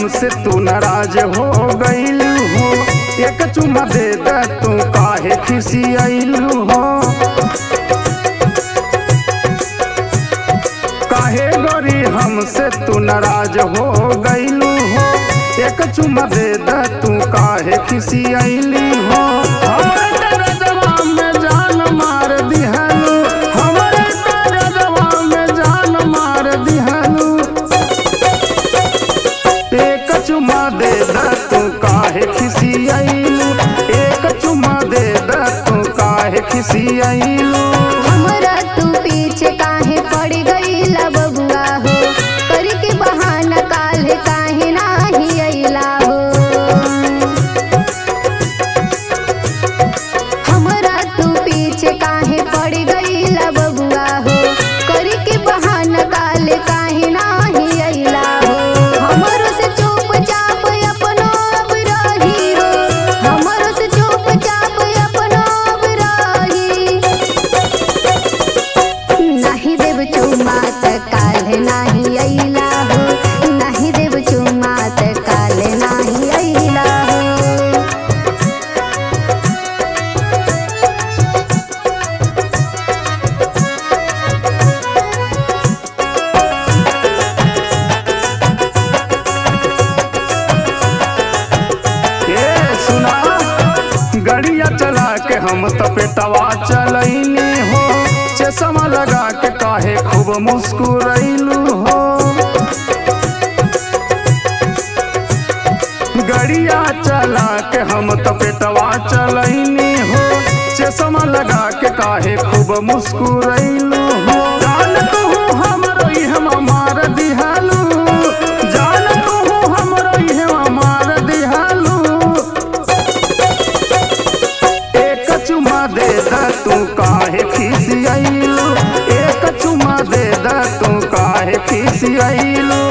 हमसे तू नाराज हो गईल हो। एक चुम्मा दे दे तू काहे खिसियाइलू हो। काहे गोरी हमसे तू नाराज हो गईलू हो। एक चुम्मा दे दे तू काहे खिसियाइली हो। हमरे करजवा में जान मार दिहलू, हमरे करजवा में जान मार दिहलू। एक चुम्मा दे दे तू काहे खिसियाइलू। एक चुम्मा दे दे तू काहे खिसियाइलू। हमरा तू पीछे काहे पड़ गईला बबुआ हो। करके बहाना काल्हे काहे नाही अइला हो। हमरा तू पीछे काहे पड़ गईला बबुआ हो। करके बहाना काल्हे काहे नाही अइला हो। हमरो से चुपचाप अपनो अब रही हो। हमरो से चुपचाप अपनो अब रही। नाही देव चुम्मा त काल्हे नाही अइला हो। नाही देव चुम्मा त काल्हे नाही अइला हो। ए सुना, गड़िया चला के हम तपेटवा चलैनी हो। चश्मा लगा के काहे खूब मुस्कुरैलू हो। गड़िया चला के हम तपेटवा चलैनी हो। चश्मा लगा के काहे खूब मुस्कुरैलू हो। जान तू हमरो इहवा मार दिहलू। जान तू हमरो इहवा मार दिहलू। एक चुम्मा दे दे तू काहे खिसियाइलू। एक चुम्मा दे दे तू काहे खिसियाइलू।